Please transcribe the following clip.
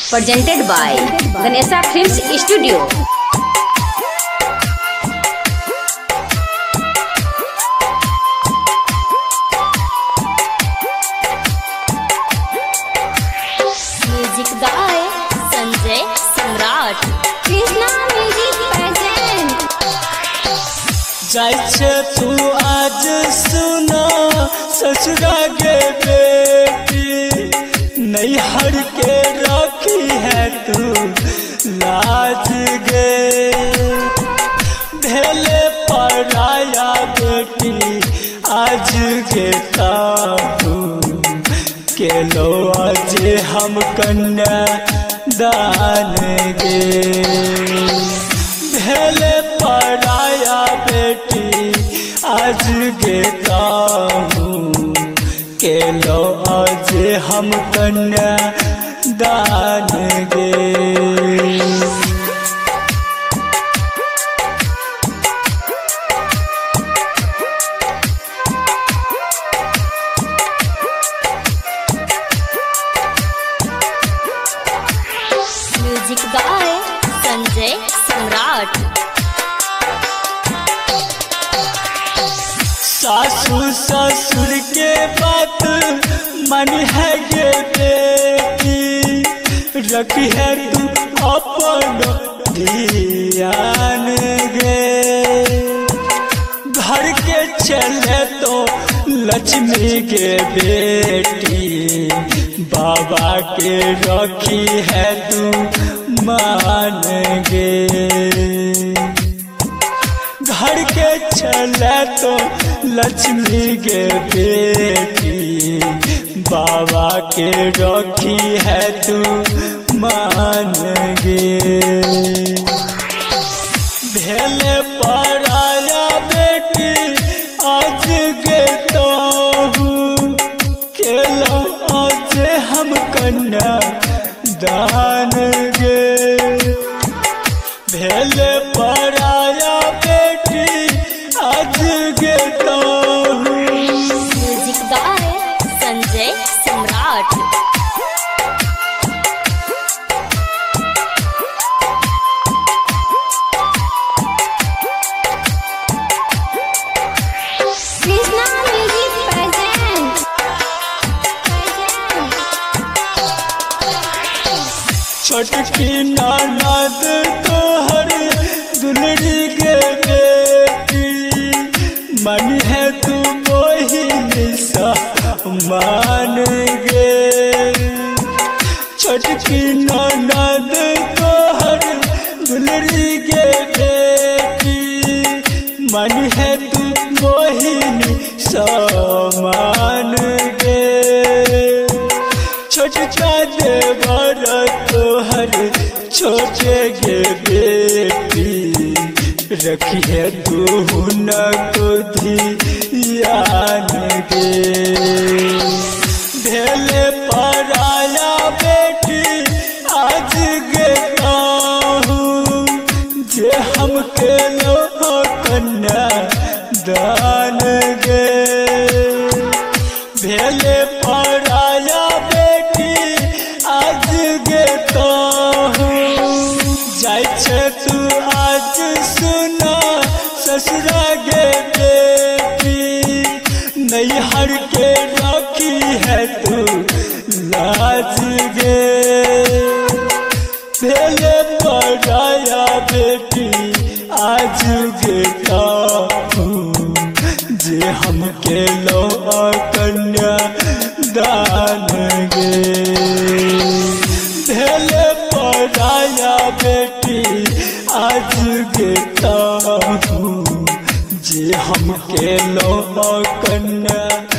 Presented by Ganesha Films Studio. Music गाए Sanjay Samrat. Krishna music present. जाइछे तू आज सुना ससुरा गे बेटी, नैहर के रखी है तू लाज गे। भेले पराया बेटी आज गे ताबू के लो आज हम कन्या दान गे। भेले पराया बेटी आज गे ताबू के लो आज हम कन्या दान गे। म्यूजिक गाए संजय सम्राट। सासू ससुर के बात मन है गे बेटी, रखी है तू अपन ध्यान गे। घर के चले तो लक्ष्मी के बेटी, बाबा के रखी है तू मान गे। घर के चले तो लक्ष्मी के बेटी, बाबा के रखी है तू मान गे। भेले पराया बेटी आज गे ताहू के लो आज हम कन्या दान गे। भेले पराया बेटी आज गे ताहू। म्यूजिक गाए संजय सम्राट। Krishna music present. छोटकी ननद तोहर दुलरी गे बेटी, मन है तू मोहिनी सा मान गे। छोटकी ननद तोहर दुलरी गे बेटी, मन है तू मोहिनी सा मान गे। छोटका देवर तोहर छोटे गे बेटी, रखी है तू न को ध्यान गे। भेले पराया बेटी आज गे ताहू जे हम के लो कन्या दान गे। भेले पराया बेटी आज गे ताहू जाइछे तू आज सुना ससुरा गे बेटी, नैहर के रखी है तू लाज गे। भेले पराया बेटी आज गे ताहू जे हम के लो कन्या दान गे। भेले पराया बेटी आज गे ताहू जे हम के लो कन्या